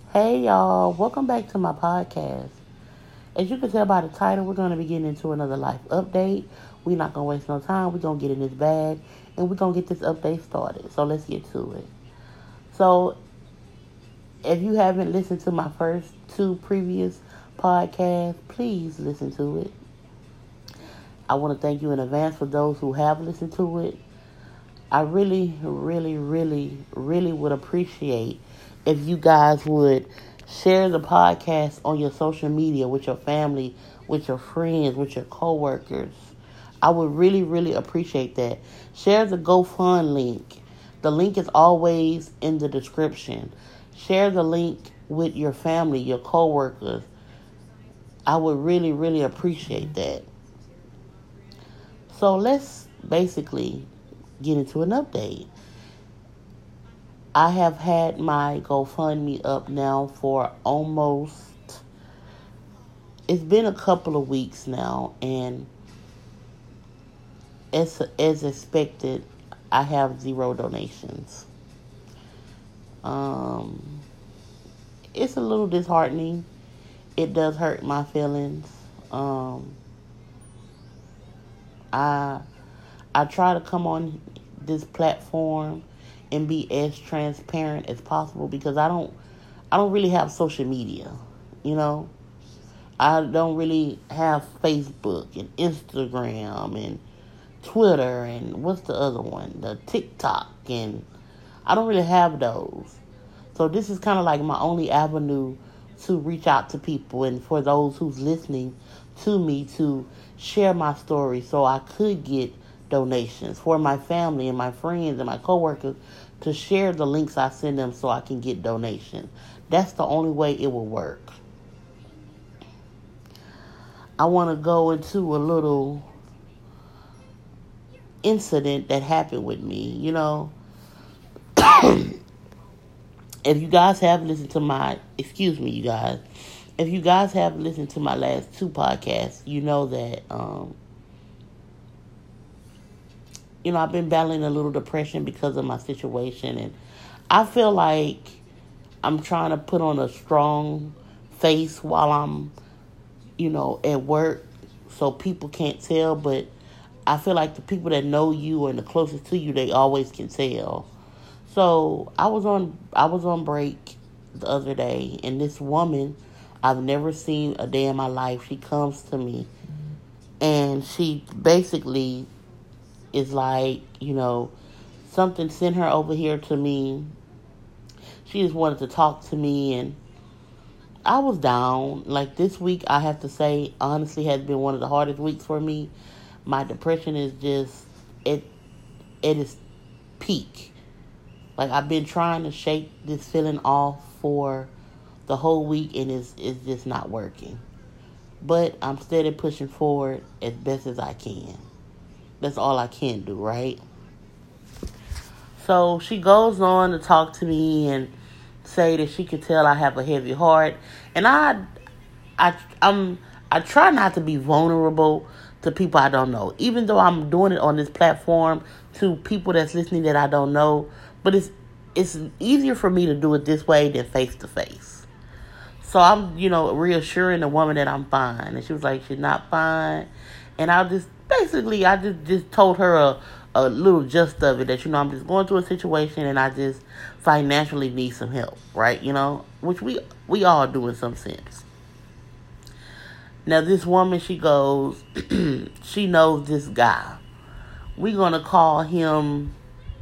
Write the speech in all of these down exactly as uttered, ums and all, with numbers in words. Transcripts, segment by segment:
Hey y'all, welcome back to my podcast. As you can tell by the title, we're going to be getting into another life update. We're not going to waste no time. We're going to get in this bag and we're going to get this update started. So let's get to it. So if you haven't listened to my first two previous podcasts, please listen to it. I want to thank you in advance for those who have listened to it. I really, really, really, really would appreciate if you guys would share the podcast on your social media with your family, with your friends, with your coworkers. I would really, really appreciate that. Share the GoFund link. The link is always in the description. Share the link with your family, your coworkers. I would really, really appreciate that. So let's basically get into an update. I have had my GoFundMe up now for almost, it's been a couple of weeks now, and as, as expected, I have zero donations. Um, it's a little disheartening. It does hurt my feelings. Um, I I try to come on this platform and be as transparent as possible because I don't I don't really have social media, you know. I don't really have Facebook and Instagram and Twitter and what's the other one? The TikTok, and I don't really have those. So this is kind of like my only avenue to reach out to people and for those who's listening to me to share my story so I could get donations, for my family and my friends and my coworkers to share the links I send them so I can get donations. That's the only way it will work. I want to go into a little incident that happened with me, you know. If you guys have listened to my, excuse me, you guys, if you guys have listened to my last two podcasts, you know that, um, you know, I've been battling a little depression because of my situation, and I feel like I'm trying to put on a strong face while I'm, you know, at work so people can't tell, but I feel like the people that know you and the closest to you, they always can tell. So I was on I was on break the other day, and this woman I've never seen a day in my life, she comes to me, and she basically is like, you know, something sent her over here to me. She just wanted to talk to me, and I was down. Like, this week, I have to say, honestly, has been one of the hardest weeks for me. My depression is just, it, it is peak. Like, I've been trying to shake this feeling off for the whole week, and it's, it's just not working. But I'm steady pushing forward as best as I can. That's all I can do, right? So she goes on to talk to me and say that she could tell I have a heavy heart. And I, I, I'm, I try not to be vulnerable to people I don't know, even though I'm doing it on this platform to people that's listening that I don't know. But it's it's easier for me to do it this way than face to face. So I'm, you know, reassuring the woman that I'm fine, and she was like, she's not fine. And I just basically I just just told her a a little gist of it, that, you know, I'm just going through a situation and I just financially need some help, right? You know, which we we all do in some sense. Now, this woman, she goes, she knows this guy. We're going to call him,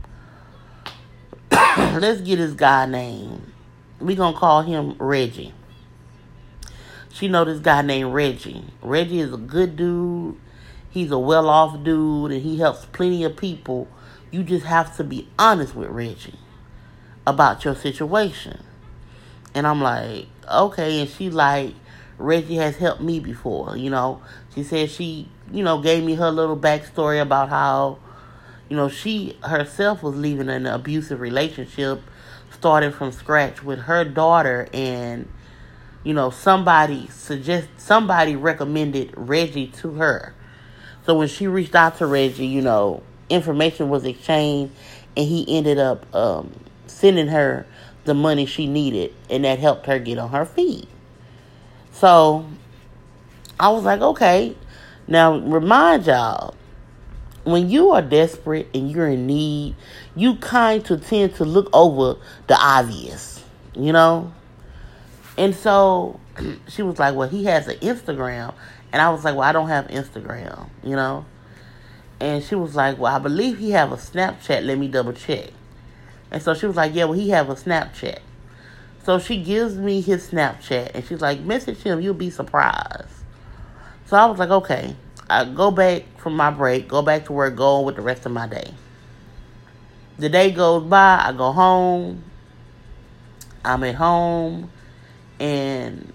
let's get his guy name. We're going to call him Reggie. She know this guy named Reggie. Reggie is a good dude. He's a well-off dude, and he helps plenty of people. You just have to be honest with Reggie about your situation. And I'm like, okay. And she like, Reggie has helped me before, you know. She said she, you know, gave me her little backstory about how, you know, she herself was leaving an abusive relationship, starting from scratch with her daughter, and, you know, somebody suggest somebody recommended Reggie to her. So when she reached out to Reggie, you know, information was exchanged, and he ended up um, sending her the money she needed, and that helped her get on her feet. So I was like, okay. Now, remind y'all, when you are desperate and you're in need, you kind of tend to look over the obvious, you know? And so she was like, well, he has an Instagram. And I was like, well, I don't have Instagram, you know? And she was like, well, I believe he have a Snapchat. Let me double check. And so she was like, yeah, well, he have a Snapchat. So she gives me his Snapchat. And she's like, message him. You'll be surprised. So I was like, okay. I go back from my break, go back to work, go on with the rest of my day. The day goes by. I go home. I'm at home. And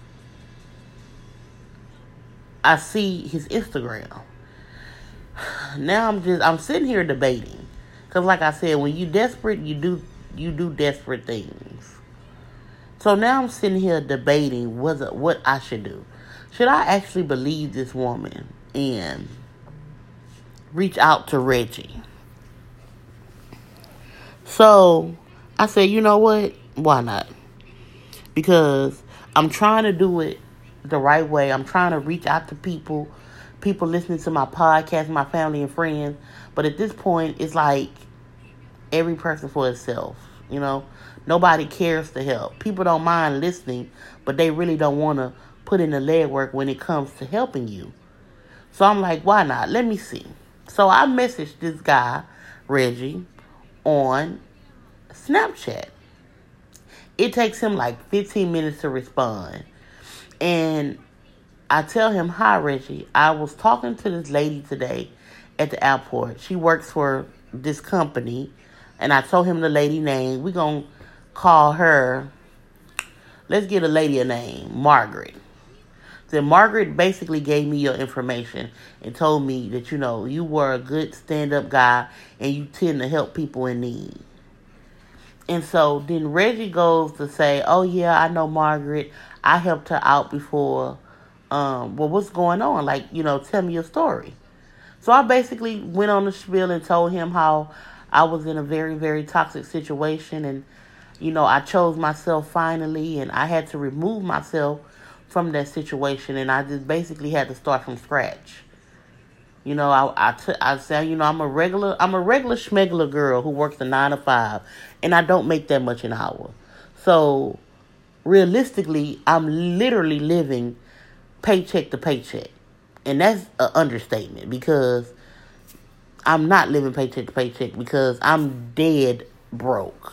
I see his Instagram. Now I'm just, I'm sitting here debating. Because like I said, when you desperate, you do, you do desperate things. So now I'm sitting here debating whether, what I should do. Should I actually believe this woman and reach out to Reggie? So I said, you know what? Why not? Because I'm trying to do it the right way. I'm trying to reach out to people, people listening to my podcast, my family and friends. But at this point, it's like every person for itself, you know. Nobody cares to help. People don't mind listening, but they really don't want to put in the legwork when it comes to helping you. So I'm like, why not? Let me see. So I messaged this guy, Reggie, on Snapchat. It takes him like fifteen minutes to respond. And I tell him, hi, Reggie. I was talking to this lady today at the airport. She works for this company. And I told him the lady name. We're going to call her, let's get a lady a name, Margaret. Then Margaret basically gave me your information and told me that, you know, you were a good stand-up guy and you tend to help people in need. And so then Reggie goes to say, oh, yeah, I know Margaret. I helped her out before. Um, well, what's going on? Like, you know, tell me your story. So I basically went on the spiel and told him how I was in a very, very toxic situation. And, you know, I chose myself finally. And I had to remove myself from that situation. And I just basically had to start from scratch. You know, I I, t- I say, you know, I'm a regular, I'm a regular schmegular girl who works a nine to five, and I don't make that much an hour. So, realistically, I'm literally living paycheck to paycheck, and that's an understatement because I'm not living paycheck to paycheck because I'm dead broke.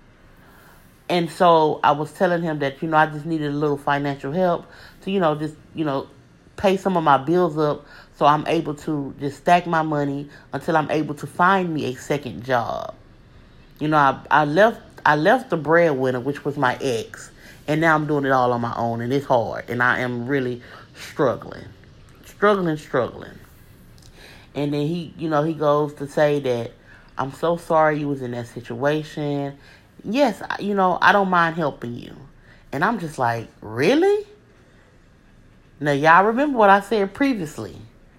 And so I was telling him that, you know, I just needed a little financial help to, you know, just, you know, pay some of my bills up so I'm able to just stack my money until I'm able to find me a second job. You know, I, I left I left the breadwinner, which was my ex, and now I'm doing it all on my own, and it's hard, and I am really struggling, struggling, struggling. And then he, you know, he goes to say that I'm so sorry you was in that situation. Yes, you know, I don't mind helping you. And I'm just like, really? Now, y'all remember what I said previously.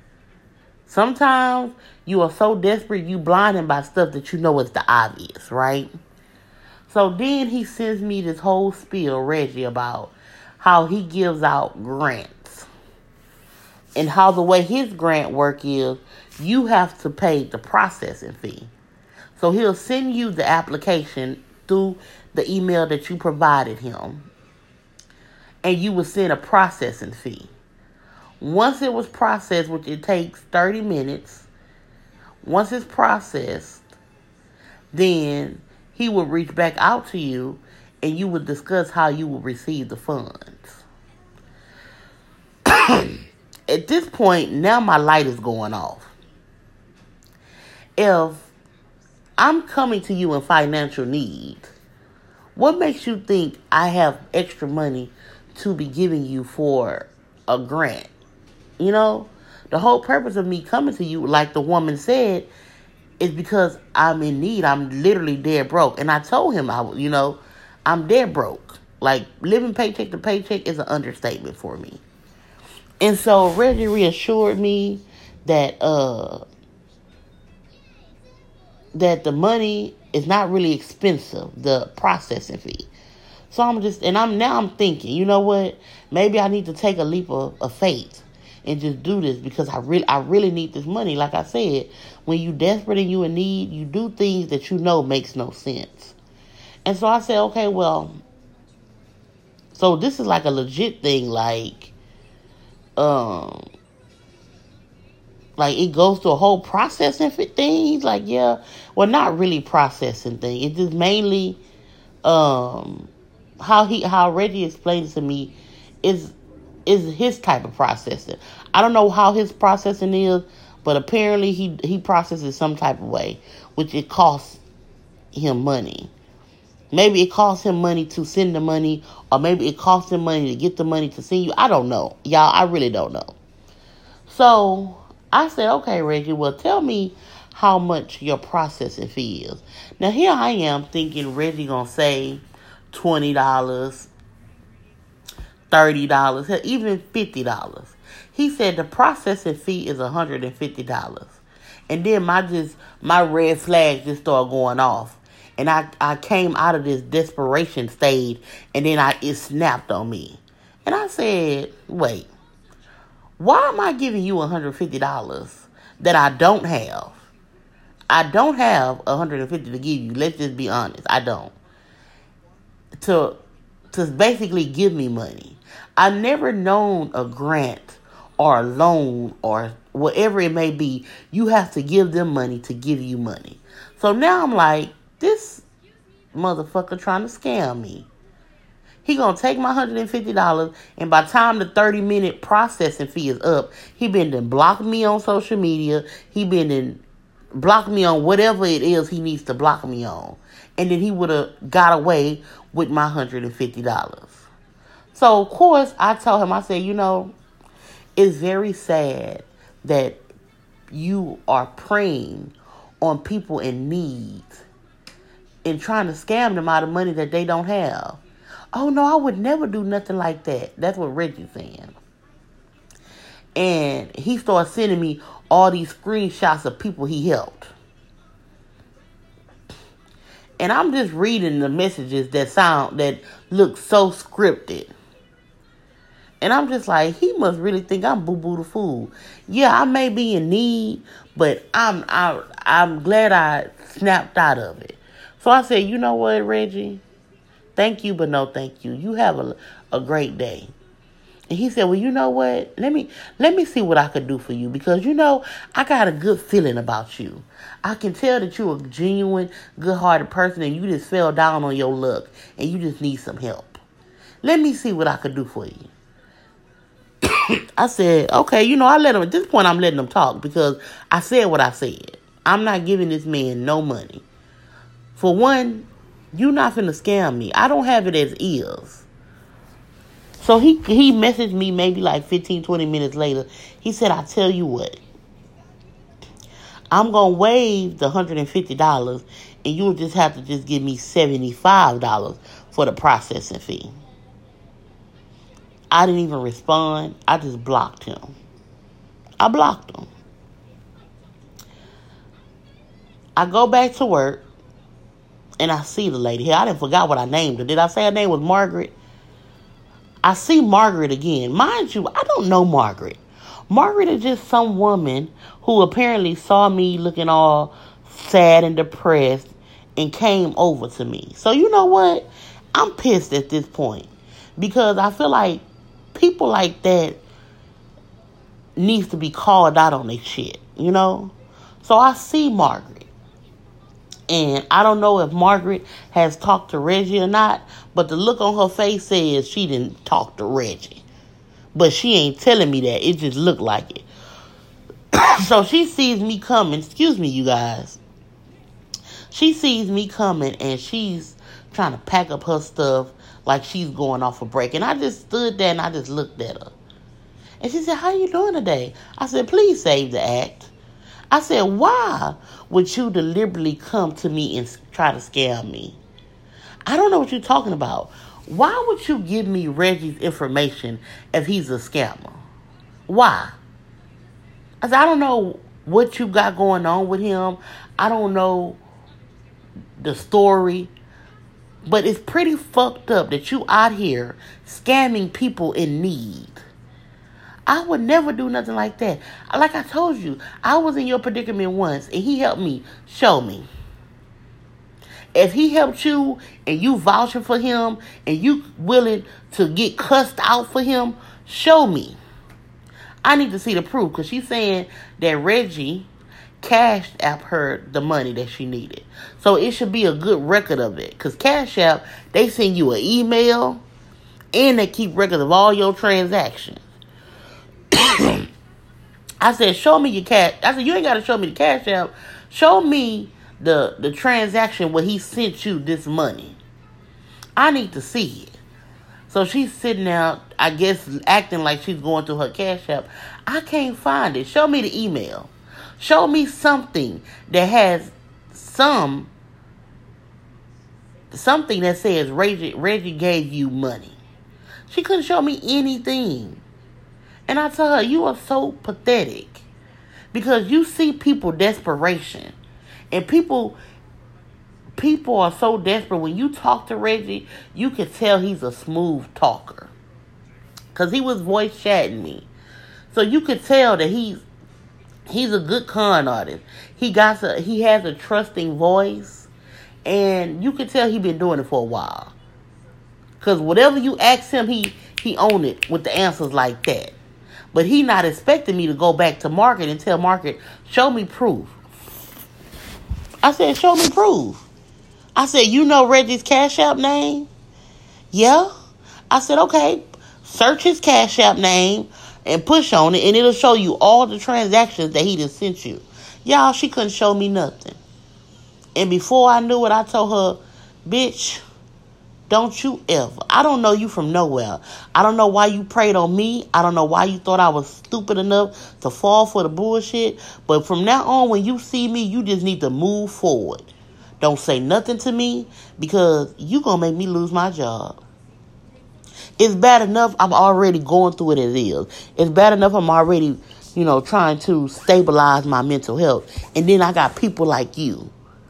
Sometimes you are so desperate, you blinded by stuff that you know is the obvious, right? So then he sends me this whole spiel, Reggie, about how he gives out grants. And how the way his grant work is, you have to pay the processing fee. So he'll send you the application through the email that you provided him. And you will send a processing fee. Once it was processed, which it takes thirty minutes, once it's processed, then he will reach back out to you and you will discuss how you will receive the funds. At this point, now my light is going off. If I'm coming to you in financial need, what makes you think I have extra money to be giving you for a grant? You know, the whole purpose of me coming to you, like the woman said, is because I'm in need. I'm literally dead broke. And I told him, I, you know, I'm dead broke. Like, living paycheck to paycheck is an understatement for me. And so Reggie reassured me that uh, that the money it's not really expensive, the processing fee. So I'm just, and I'm now I'm thinking, you know what? Maybe I need to take a leap of, of faith and just do this because I really, I really need this money. Like I said, when you desperate and you in need, you do things that you know makes no sense. And so I said, okay, well, so this is like a legit thing, like, um, like it goes through a whole processing for things. Like, yeah, well, not really processing thing. It's just mainly, um, how he, how Reggie explained it to me is, is his type of processing. I don't know how his processing is, but apparently he, he processes some type of way, which it costs him money. Maybe it costs him money to send the money, or maybe it costs him money to get the money to send you. I don't know. Y'all, I really don't know. So I said, okay, Reggie, well, tell me how much your processing fee is. Now, here I am thinking Reggie going to say twenty dollars, thirty dollars, even fifty dollars. He said the processing fee is one hundred fifty dollars. And then my just my red flag just started going off. And I, I came out of this desperation stage, and then I it snapped on me. And I said, wait, why am I giving you one hundred fifty dollars that I don't have? I don't have one hundred fifty dollars to give you. Let's just be honest. I don't. To, to basically give me money. I've never known a grant or a loan or whatever it may be. You have to give them money to give you money. So now I'm like, this motherfucker trying to scam me. He gonna take my one hundred fifty dollars, and by the time the thirty minute processing fee is up, he been to block me on social media. He been to block me on whatever it is he needs to block me on. And then he would have got away with my one hundred fifty dollars. So, of course, I told him, I said, you know, it's very sad that you are preying on people in need and trying to scam them out of money that they don't have. Oh, no, I would never do nothing like that. That's what Reggie's saying. And he started sending me all these screenshots of people he helped. And I'm just reading the messages that sound, that look so scripted. And I'm just like, he must really think I'm boo-boo the fool. Yeah, I may be in need, but I'm I, I'm glad I snapped out of it. So I said, you know what, Reggie? Thank you, but no thank you. You have a, a great day. And he said, well, you know what? Let me let me see what I could do for you. Because, you know, I got a good feeling about you. I can tell that you're a genuine, good-hearted person and you just fell down on your luck and you just need some help. Let me see what I could do for you. I said, okay, you know, I let him, at this point, I'm letting him talk because I said what I said. I'm not giving this man no money. For one, you're not finna scam me. I don't have it as is. So he he messaged me maybe like fifteen, twenty minutes later. He said, I tell you what, I'm going to waive the one hundred fifty dollars and you'll just have to just give me seventy-five dollars for the processing fee. I didn't even respond. I just blocked him. I blocked him. I go back to work and I see the lady here. I didn't forgot what I named her. Did I say her name was Margaret? I see Margaret again. Mind you, I don't know Margaret. Margaret is just some woman who apparently saw me looking all sad and depressed and came over to me. So you know what? I'm pissed at this point because I feel like people like that needs to be called out on their shit, you know? So I see Margaret. And I don't know if Margaret has talked to Reggie or not, but the look on her face says she didn't talk to Reggie. But she ain't telling me that. It just looked like it. So she sees me coming. Excuse me, you guys. She sees me coming and she's trying to pack up her stuff like she's going off a break. And I just stood there and I just looked at her. And she said, how you doing today? I said, please save the act. I said, why would you deliberately come to me and try to scam me? I don't know what you're talking about. Why would you give me Reggie's information if he's a scammer? Why? I said, I don't know what you got going on with him. I don't know the story. But it's pretty fucked up that you out here scamming people in need. I would never do nothing like that. Like I told you, I was in your predicament once, and he helped me. Show me. If he helped you, and you vouching for him, and you willing to get cussed out for him, show me. I need to see the proof, because she's saying that Reggie Cash App her the money that she needed. So it should be a good record of it. Because Cash App, they send you an email and they keep records of all your transactions. I said, show me your cash. I said, you ain't got to show me the Cash App. Show me the, the transaction where he sent you this money. I need to see it. So she's sitting out, I guess, acting like she's going through her Cash App. I can't find it. Show me the email. Show me something that has some, something that says Reggie, Reggie gave you money. She couldn't show me anything. And I tell her, you are so pathetic. Because you see people desperation. And people, people are so desperate. When you talk to Reggie, you can tell he's a smooth talker. Because he was voice chatting me. So you could tell that he's, He's a good con artist. He got a, he has a trusting voice. And you can tell he been doing it for a while. Because whatever you ask him, he, he own it with the answers like that. But he not expecting me to go back to Market and tell Market, show me proof. I said, show me proof. I said, you know Reggie's Cash App name? Yeah. I said, okay, search his Cash App name and push on it, and it'll show you all the transactions that he just sent you. Y'all, she couldn't show me nothing. And before I knew it, I told her, bitch, don't you ever. I don't know you from nowhere. I don't know why you preyed on me. I don't know why you thought I was stupid enough to fall for the bullshit. But from now on, when you see me, you just need to move forward. Don't say nothing to me, because you gonna make me lose my job. It's bad enough I'm already going through it as is. It's bad enough I'm already, you know, trying to stabilize my mental health. And then I got people like you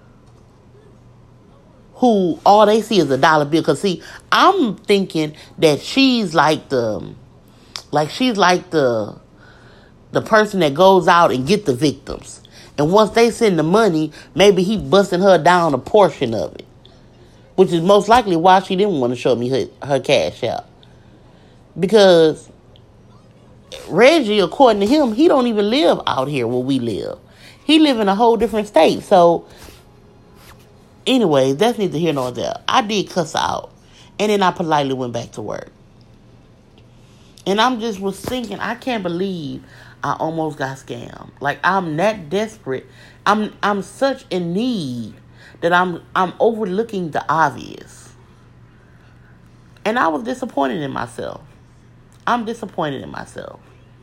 who all they see is a dollar bill. Because, see, I'm thinking that she's like the, like she's like the, the person that goes out and get the victims. And once they send the money, maybe he busting her down a portion of it. Which is most likely why she didn't want to show me her, her Cash App. Because Reggie, according to him, he don't even live out here where we live. He live in a whole different state. So, anyway, that's neither here nor there. I did cuss her out. And then I politely went back to work. And I'm just was thinking, I can't believe I almost got scammed. Like, I'm that desperate. I'm I'm such in need that I'm I'm overlooking the obvious. And I was disappointed in myself. I'm disappointed in myself.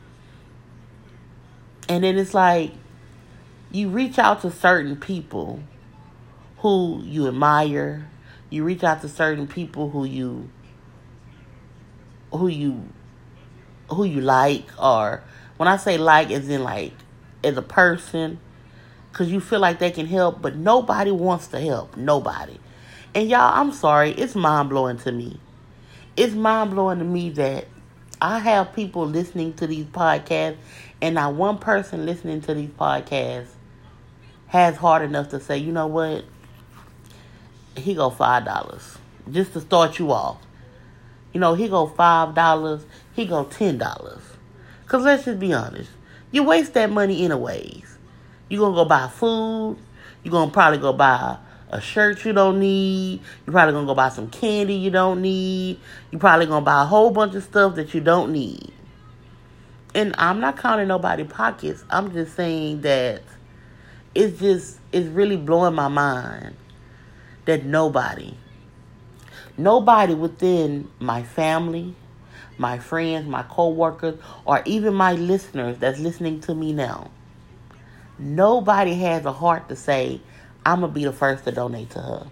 And then it's like, you reach out to certain people who you admire. You reach out to certain people who you who you who you like, or when I say like, as in like as a person, because you feel like they can help, but nobody wants to help. Nobody. And y'all, I'm sorry, it's mind-blowing to me. It's mind-blowing to me that I have people listening to these podcasts, and not one person listening to these podcasts has heart enough to say, you know what? He go five dollars just to start you off. You know, he go five dollars. He go ten dollars. Because let's just be honest. You waste that money anyways. You're going to go buy food. You're going to probably go buy a shirt you don't need. You're probably going to go buy some candy you don't need. You're probably going to buy a whole bunch of stuff that you don't need. And I'm not counting nobody's pockets. I'm just saying that it's just, it's really blowing my mind that nobody, nobody within my family, my friends, my co-workers, or even my listeners that's listening to me now, nobody has a heart to say, I'm going to be the first to donate to her.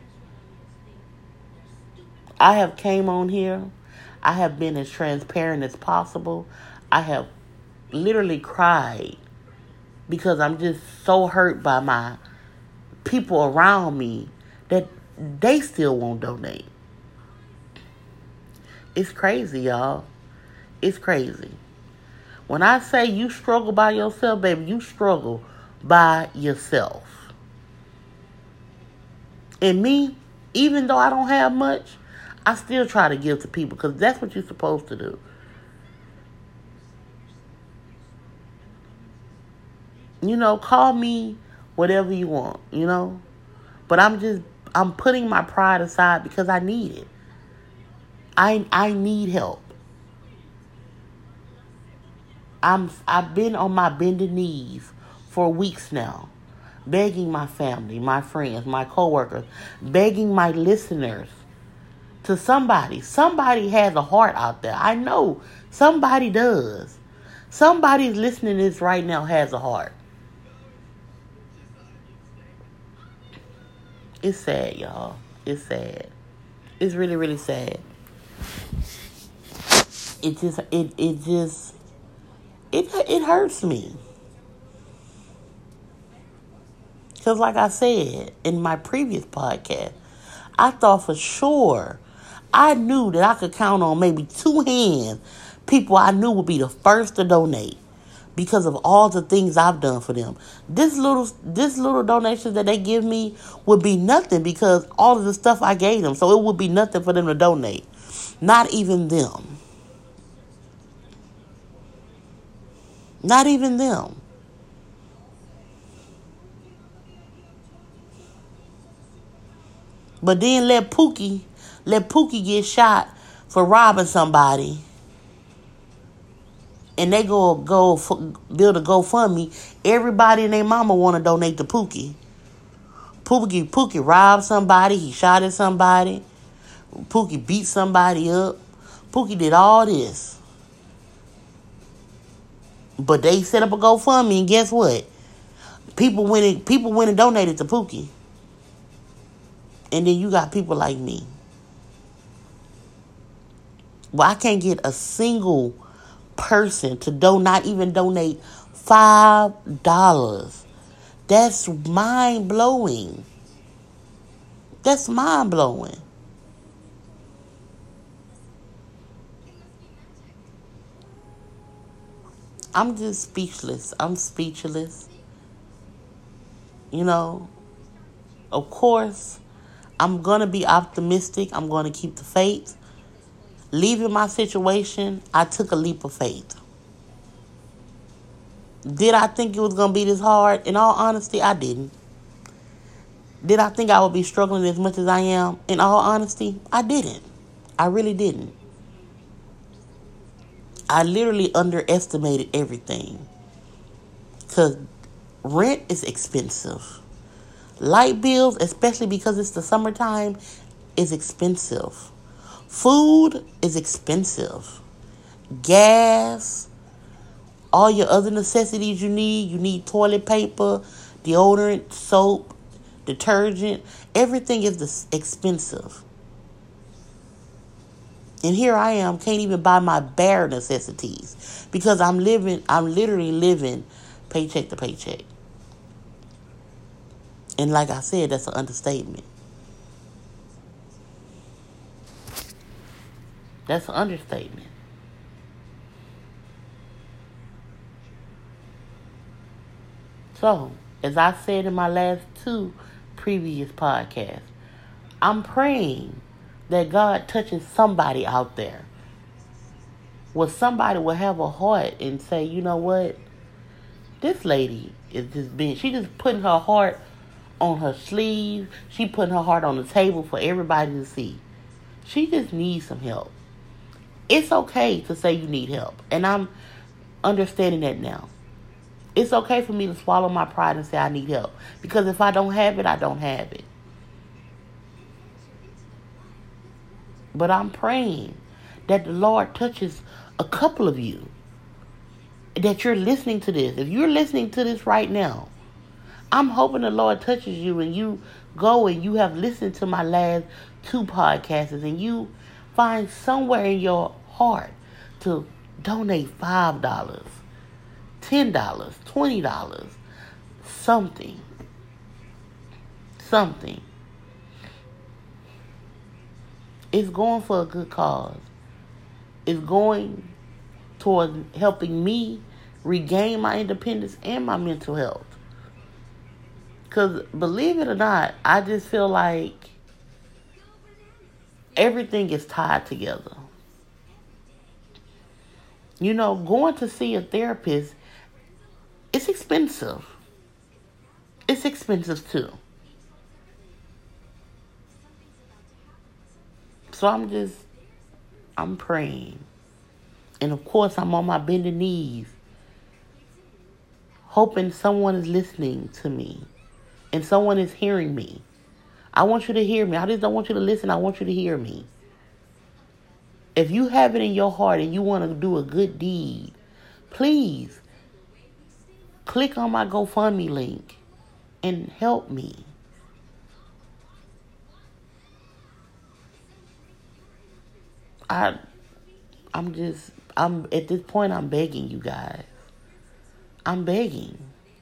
I have came on here. I have been as transparent as possible. I have literally cried because I'm just so hurt by my people around me that they still won't donate. It's crazy, y'all. It's crazy. When I say you struggle by yourself, baby, you struggle by yourself. And me, even though I don't have much, I still try to give to people because that's what you're supposed to do. You know, call me whatever you want, you know. But I'm just, I'm putting my pride aside because I need it. I I need help. I'm I've been on my bended knees for weeks now, begging my family, my friends, my coworkers, begging my listeners to somebody. Somebody has a heart out there. I know somebody does. Somebody's listening to this right now has a heart. It's sad, y'all. It's sad. It's really, really sad. It just, it, it just, it, it hurts me. Because like I said in my previous podcast, I thought for sure, I knew that I could count on maybe two hands people I knew would be the first to donate because of all the things I've done for them. This little, this little donation that they give me would be nothing because all of the stuff I gave them. So it would be nothing for them to donate. Not even them. Not even them. But then let Pookie, let Pookie get shot for robbing somebody. And they go go build a GoFundMe. Everybody and their mama want to donate to Pookie. Pookie Pookie robbed somebody. He shot at somebody. Pookie beat somebody up. Pookie did all this. But they set up a GoFundMe, and guess what? People went and, people went and donated to Pookie. And then you got people like me. Well, I can't get a single person to do not even donate five dollars. That's mind blowing. That's mind blowing. I'm just speechless. I'm speechless. You know, of course, I'm going to be optimistic. I'm going to keep the faith. Leaving my situation, I took a leap of faith. Did I think it was going to be this hard? In all honesty, I didn't. Did I think I would be struggling as much as I am? In all honesty, I didn't. I really didn't. I literally underestimated everything. Because rent is expensive. Light bills, especially because it's the summertime, is expensive. Food is expensive. Gas, all your other necessities you need. You need toilet paper, deodorant, soap, detergent. Everything is this expensive. And here I am, can't even buy my bare necessities because I'm living, I'm literally living paycheck to paycheck. And like I said, that's an understatement. That's an understatement. So, as I said in my last two previous podcasts, I'm praying that God touches somebody out there. Where somebody will have a heart and say, you know what? This lady is just being, she just putting her heart on her sleeve. She putting her heart on the table for everybody to see. She just needs some help. It's okay to say you need help. And I'm understanding that now. It's okay for me to swallow my pride and say I need help. Because if I don't have it, I don't have it. But I'm praying that the Lord touches a couple of you. That you're listening to this. If you're listening to this right now, I'm hoping the Lord touches you and you go and you have listened to my last two podcasts and you find somewhere in your heart to donate five dollars, ten dollars, twenty dollars, something. Something. It's going for a good cause. It's going towards helping me regain my independence and my mental health. Because believe it or not, I just feel like everything is tied together. You know, going to see a therapist, it's expensive. It's expensive too. So I'm just, I'm praying. And of course, I'm on my bending knees, hoping someone is listening to me and someone is hearing me. I want you to hear me. I just don't want you to listen. I want you to hear me. If you have it in your heart and you want to do a good deed, please click on my GoFundMe link and help me. I, I'm just, I'm at this point, I'm begging you guys. I'm begging.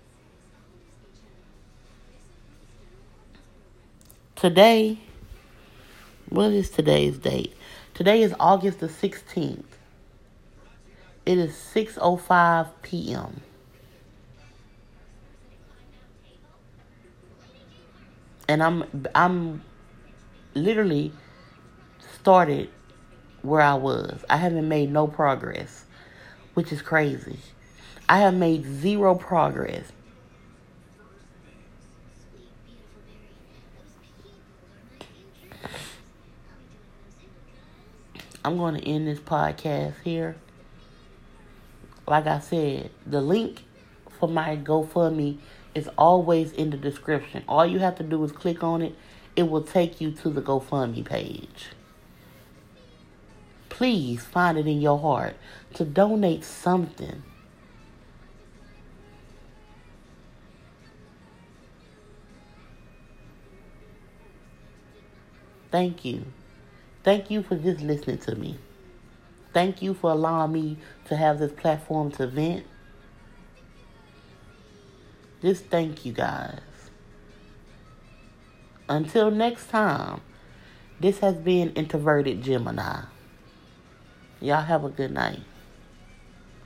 Today, what is today's date? Today is August the sixteenth. It is six oh five p.m. And I'm I'm literally started where I was. I haven't made no progress, which is crazy. I have made zero progress. I'm going to end this podcast here. Like I said, the link for my GoFundMe is always in the description. All you have to do is click on it. It will take you to the GoFundMe page. Please find it in your heart to donate something. Thank you. Thank you for just listening to me. Thank you for allowing me to have this platform to vent. Just thank you guys. Until next time, this has been Introverted Gemini. Y'all have a good night.